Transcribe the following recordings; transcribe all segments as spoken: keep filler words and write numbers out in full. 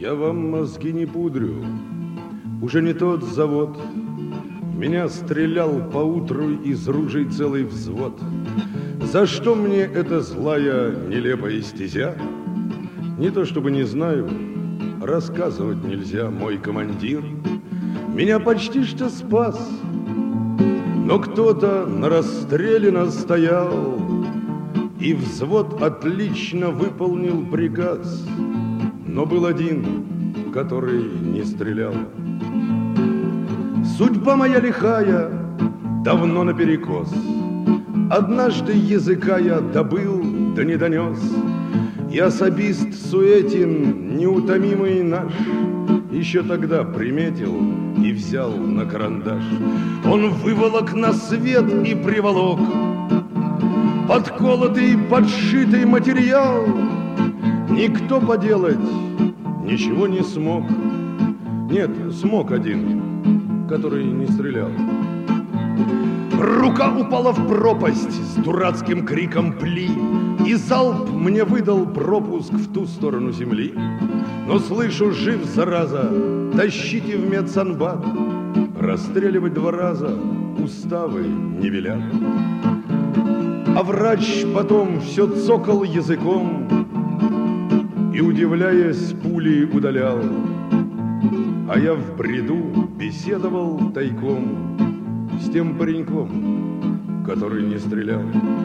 Я вам мозги не пудрю, уже не тот завод. Меня стрелял поутру из ружей целый взвод. За что мне эта злая, нелепая стезя? Не то чтобы не знаю, рассказывать нельзя, мой командир меня почти что спас. Но кто-то на расстреле настоял, и взвод отлично выполнил приказ. Но был один, который не стрелял. Судьба моя лихая, давно наперекос. Однажды языка я добыл, да не донес. И особист Суетин, неутомимый наш, еще тогда приметил и взял на карандаш. Он выволок на свет и приволок подколотый, подшитый материал. Никто поделать ничего не смог. Нет, смог один, который не стрелял. Рука упала в пропасть с дурацким криком «Пли!», и залп мне выдал пропуск в ту сторону земли. Но слышу, жив, зараза, тащите в медсанбат. Расстреливать два раза уставы не велят. А врач потом все цокал языком и, удивляясь, пули удалял. А я в бреду беседовал тайком с тем пареньком, который не стрелял.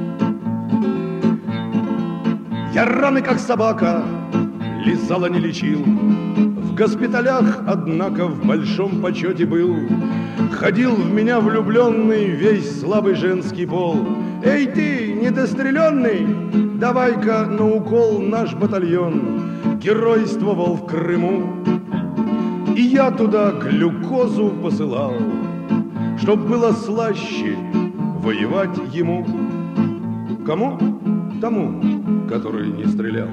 Я раны, как собака, лизал, а не лечил. В госпиталях, однако, в большом почете был. Ходил в меня влюбленный весь слабый женский пол. Эй ты, недостреленный, давай-ка на укол наш батальон геройствовал в Крыму. И я туда глюкозу посылал, чтоб было слаще воевать ему. Кому? Тому, который не стрелял.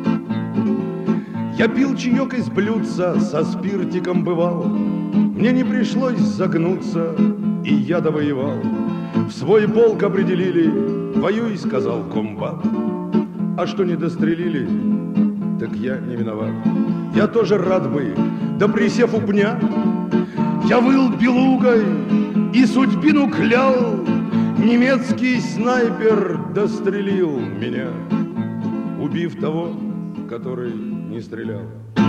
Я пил чаек из блюдца, со спиртиком бывал. Мне не пришлось загнуться, и я довоевал. В свой полк определили, воюй, сказал комбат. А что не дострелили, так я не виноват. Я тоже рад бы, да присев у пня, я выл белугой и судьбину клял. Немецкий снайпер дострелил меня, убив того, который не стрелял.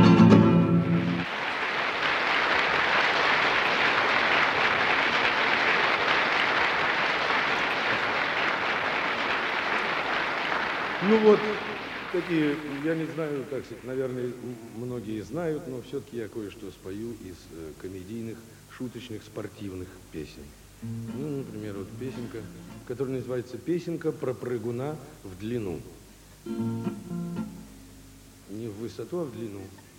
Ну вот, такие, я не знаю, так сказать, наверное, многие знают, но все-таки я кое-что спою из э, комедийных, шуточных, спортивных песен. Ну, например, вот песенка, которая называется «Песенка про прыгуна в длину». Не в высоту, а в длину.